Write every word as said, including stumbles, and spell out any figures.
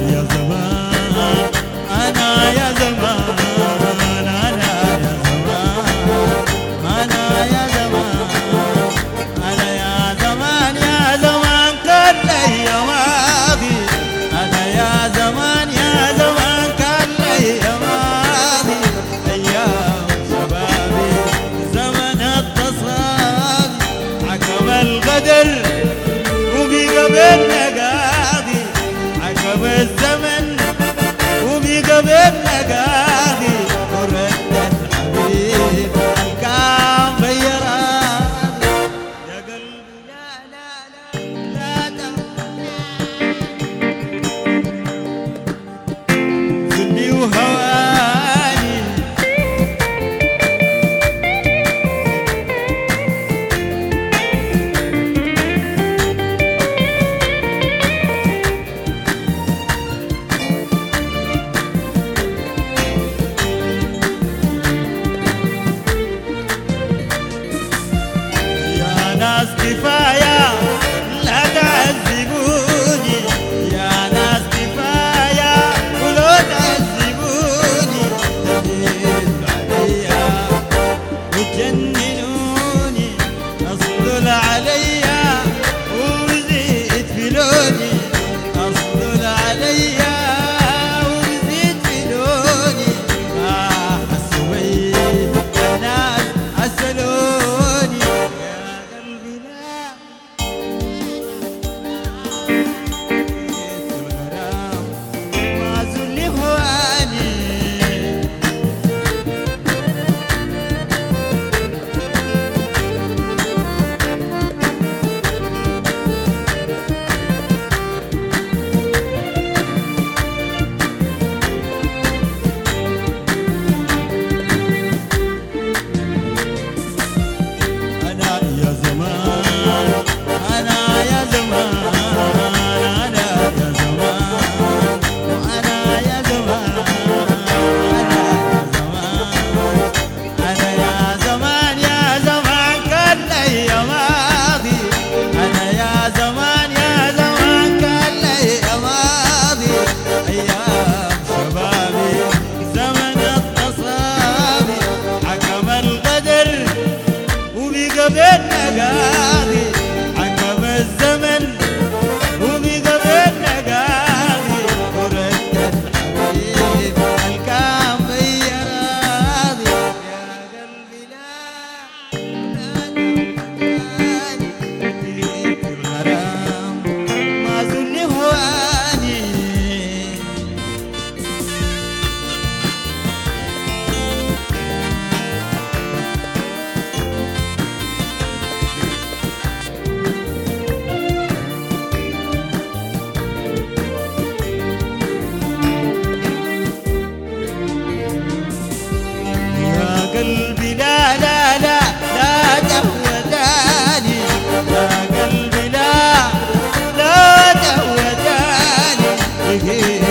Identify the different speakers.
Speaker 1: يا زمان أنا يا زمان أنا يا زمان أنا يا زمان أنا يا زمان يا زمان كان لي ماضي أنا يا زمان يا زمان كان لي ماضي أيام شبابي زمن التصادي عقب القدر وبقى بيننا قاضي عقب الزمن وبقى بيننا قاضي ورد الحبيب الكام غيران يا قلبي لا لا لا لا ذني وهواني يا ناس كفاية لا تعذبوني يا ناس كفاية ولو تعذبوني تميلوا عليا وتجننوني أصلوا عليا وزيد في لوني أصلوا عليا وزيد في لوني آه حسوي الناس أسألوني يا قلبي لا الغرام ما زل هواني أنا يا زمان أنا يا زمان أنا يا زمان وأنا يا زمان أنا يا زمان أنا يا زمان يا زمان كان لي ماضي أنا يا زمان يا زمان كان لي ماضي أيام شبابي زمن التصابي حكم القدر وبقى بيننا قاضي عقب الزمن وبقى بيننا قاضي ورد الحبيب الكام غير راضي يا قلبي لا لا تنساني في الغرام ما زل هواني يا قلبي لا لا لا لا تهوداني يا قلبي لا لا تهوداني